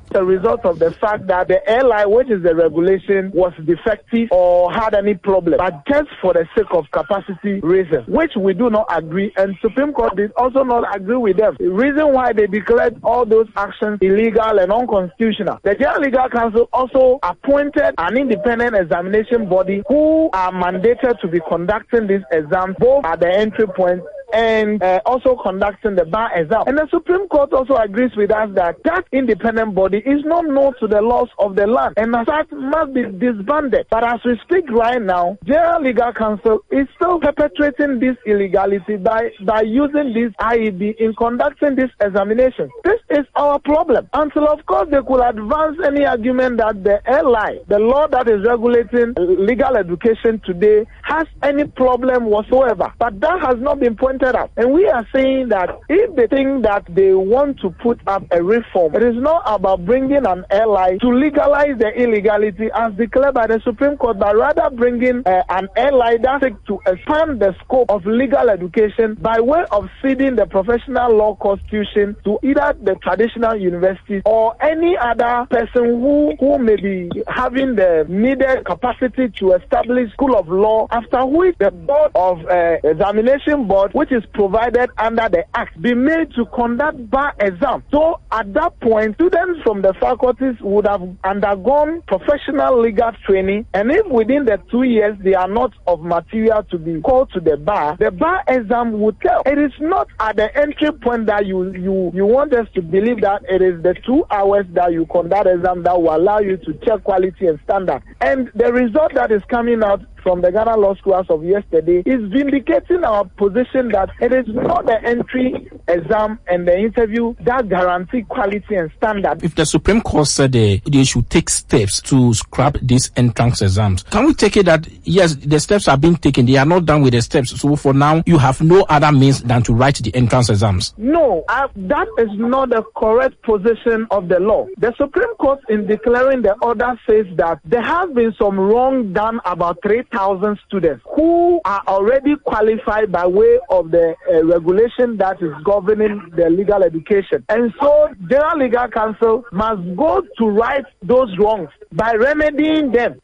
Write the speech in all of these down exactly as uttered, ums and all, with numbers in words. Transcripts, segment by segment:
a result of the fact that the airline, which is the regulation, was defective or had any problem, but just for the sake of capacity reasons, which we do not agree, and Supreme Court did also not agree with them. The reason why they declared all those actions illegal and unconstitutional. The General Legal Council also appointed an independent examination body who are mandated to be conducting these exams both at the entry point and uh, also conducting the bar exam. And the Supreme Court also agrees with us that that independent body is not known to the laws of the land and as such must be disbanded. But as we speak right now, General Legal Council is still perpetrating this illegality by, by using this I E B in conducting this examination. This is our problem. Until, of course, they could advance any argument that the L I, the law that is regulating legal education today, has any problem whatsoever. But that has not been pointed up. And we are saying that if they think that they want to put up a reform, it is not about bringing an L I to legalize the illegality as declared by the Supreme Court, but rather bringing uh, an L I that seeks to expand the scope of legal education by way of ceding the professional law constitution to either the traditional universities or any other person who, who may be having the needed capacity to establish school of law, after which the board of uh, examination board, which is provided under the Act, be made to conduct bar exam. So at that point, students from the faculties would have undergone professional legal training, and if within the two years they are not of material to be called to the bar, the bar exam would tell. It is not at the entry point that you you you want us to believe that it is the two hours that you conduct exam that will allow you to check quality and standard. And the result that is coming out from the Ghana Law School as of yesterday is vindicating our position that it is not the entry exam and the interview that guarantee quality and standard. If the Supreme Court said they, they should take steps to scrap these entrance exams, can we take it that, yes, the steps are being taken, they are not done with the steps, so for now, you have no other means than to write the entrance exams? No, uh, that is not the correct position of the law. The Supreme Court, in declaring the order, says that there has been some wrong done about three thousand students who are already qualified by way of the uh, regulation that is governing the legal education. And so General Legal Council must go to right those wrongs by remedying them.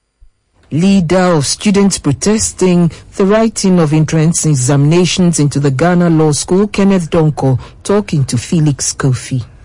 Leader of students protesting the writing of entrance examinations into the Ghana Law School, Kenneth Donko, talking to Felix Kofi.